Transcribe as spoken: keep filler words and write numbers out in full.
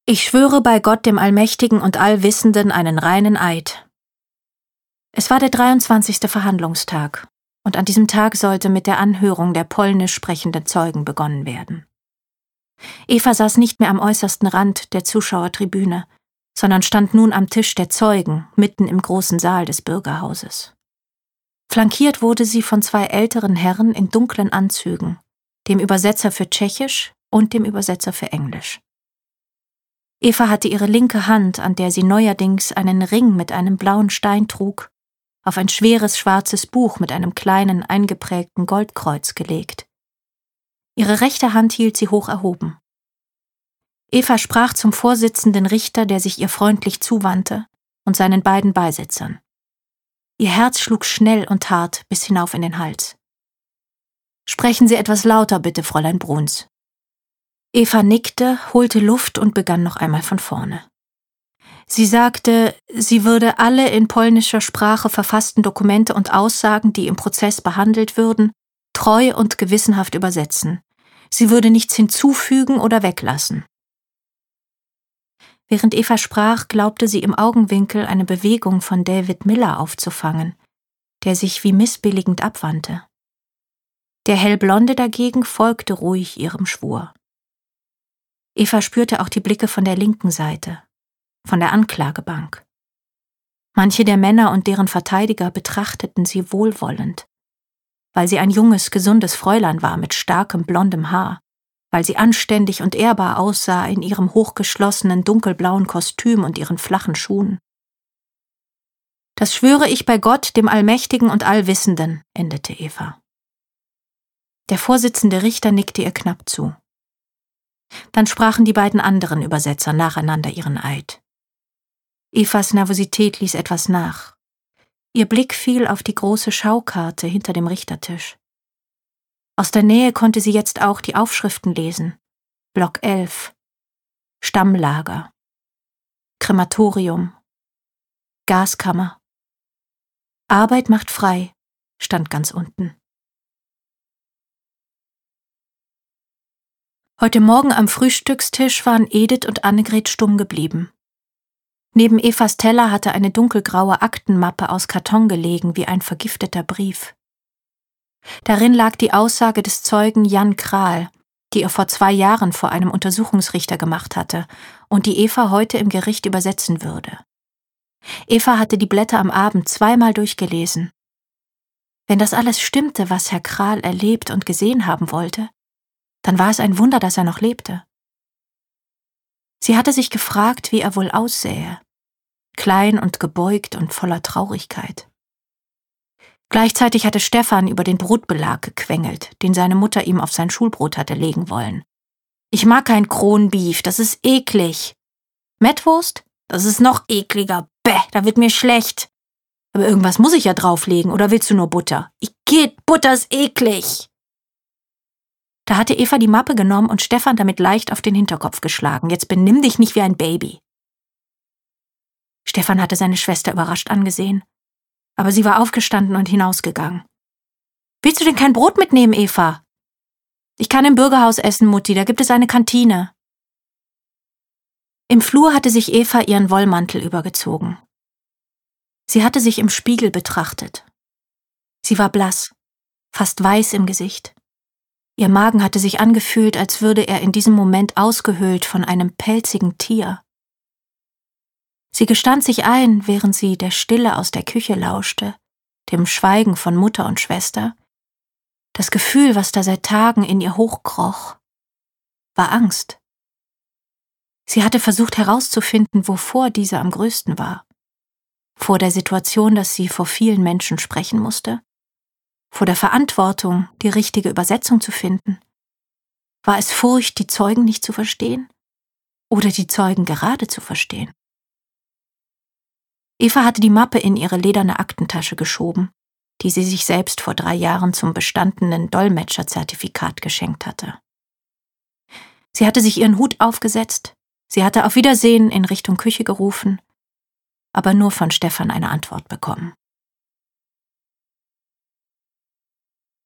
Ich schwöre bei Gott, dem Allmächtigen und Allwissenden, einen reinen Eid. Es war der dreiundzwanzigste Verhandlungstag, und an diesem Tag sollte mit der Anhörung der polnisch sprechenden Zeugen begonnen werden. Eva saß nicht mehr am äußersten Rand der Zuschauertribüne, sondern stand nun am Tisch der Zeugen, mitten im großen Saal des Bürgerhauses. Flankiert wurde sie von zwei älteren Herren in dunklen Anzügen, dem Übersetzer für Tschechisch und dem Übersetzer für Englisch. Eva hatte ihre linke Hand, an der sie neuerdings einen Ring mit einem blauen Stein trug, auf ein schweres schwarzes Buch mit einem kleinen, eingeprägten Goldkreuz gelegt. Ihre rechte Hand hielt sie hoch erhoben. Eva sprach zum vorsitzenden Richter, der sich ihr freundlich zuwandte, und seinen beiden Beisitzern. Ihr Herz schlug schnell und hart bis hinauf in den Hals. »Sprechen Sie etwas lauter, bitte, Fräulein Bruns.« Eva nickte, holte Luft und begann noch einmal von vorne. Sie sagte, sie würde alle in polnischer Sprache verfassten Dokumente und Aussagen, die im Prozess behandelt würden, treu und gewissenhaft übersetzen. Sie würde nichts hinzufügen oder weglassen. Während Eva sprach, glaubte sie im Augenwinkel eine Bewegung von David Miller aufzufangen, der sich wie missbilligend abwandte. Der Hellblonde dagegen folgte ruhig ihrem Schwur. Eva spürte auch die Blicke von der linken Seite, von der Anklagebank. Manche der Männer und deren Verteidiger betrachteten sie wohlwollend, weil sie ein junges, gesundes Fräulein war mit starkem, blondem Haar, weil sie anständig und ehrbar aussah in ihrem hochgeschlossenen, dunkelblauen Kostüm und ihren flachen Schuhen. »Das schwöre ich bei Gott, dem Allmächtigen und Allwissenden«, endete Eva. Der vorsitzende Richter nickte ihr knapp zu. Dann sprachen die beiden anderen Übersetzer nacheinander ihren Eid. Evas Nervosität ließ etwas nach. Ihr Blick fiel auf die große Schaukarte hinter dem Richtertisch. Aus der Nähe konnte sie jetzt auch die Aufschriften lesen. Block elf, Stammlager, Krematorium, Gaskammer. Arbeit macht frei, stand ganz unten. Heute Morgen am Frühstückstisch waren Edith und Annegret stumm geblieben. Neben Evas Teller hatte eine dunkelgraue Aktenmappe aus Karton gelegen wie ein vergifteter Brief. Darin lag die Aussage des Zeugen Jan Kral, die er vor zwei Jahren vor einem Untersuchungsrichter gemacht hatte und die Eva heute im Gericht übersetzen würde. Eva hatte die Blätter am Abend zweimal durchgelesen. Wenn das alles stimmte, was Herr Kral erlebt und gesehen haben wollte, dann war es ein Wunder, dass er noch lebte. Sie hatte sich gefragt, wie er wohl aussähe, klein und gebeugt und voller Traurigkeit. Gleichzeitig hatte Stefan über den Brotbelag gequengelt, den seine Mutter ihm auf sein Schulbrot hatte legen wollen. »Ich mag kein Kronbeef, das ist eklig. Mettwurst? Das ist noch ekliger. Bäh, da wird mir schlecht. Aber irgendwas muss ich ja drauflegen, oder willst du nur Butter? Ich geht, Butter ist eklig.« Da hatte Eva die Mappe genommen und Stefan damit leicht auf den Hinterkopf geschlagen. »Jetzt benimm dich nicht wie ein Baby.« Stefan hatte seine Schwester überrascht angesehen, aber sie war aufgestanden und hinausgegangen. »Willst du denn kein Brot mitnehmen, Eva?« »Ich kann im Bürgerhaus essen, Mutti, da gibt es eine Kantine.« Im Flur hatte sich Eva ihren Wollmantel übergezogen. Sie hatte sich im Spiegel betrachtet. Sie war blass, fast weiß im Gesicht. Ihr Magen hatte sich angefühlt, als würde er in diesem Moment ausgehöhlt von einem pelzigen Tier. Sie gestand sich ein, während sie der Stille aus der Küche lauschte, dem Schweigen von Mutter und Schwester. Das Gefühl, was da seit Tagen in ihr hochkroch, war Angst. Sie hatte versucht herauszufinden, wovor diese am größten war. Vor der Situation, dass sie vor vielen Menschen sprechen musste? Vor der Verantwortung, die richtige Übersetzung zu finden? War es Furcht, die Zeugen nicht zu verstehen? Oder die Zeugen gerade zu verstehen? Eva hatte die Mappe in ihre lederne Aktentasche geschoben, die sie sich selbst vor drei Jahren zum bestandenen Dolmetscherzertifikat geschenkt hatte. Sie hatte sich ihren Hut aufgesetzt, sie hatte auf Wiedersehen in Richtung Küche gerufen, aber nur von Stefan eine Antwort bekommen.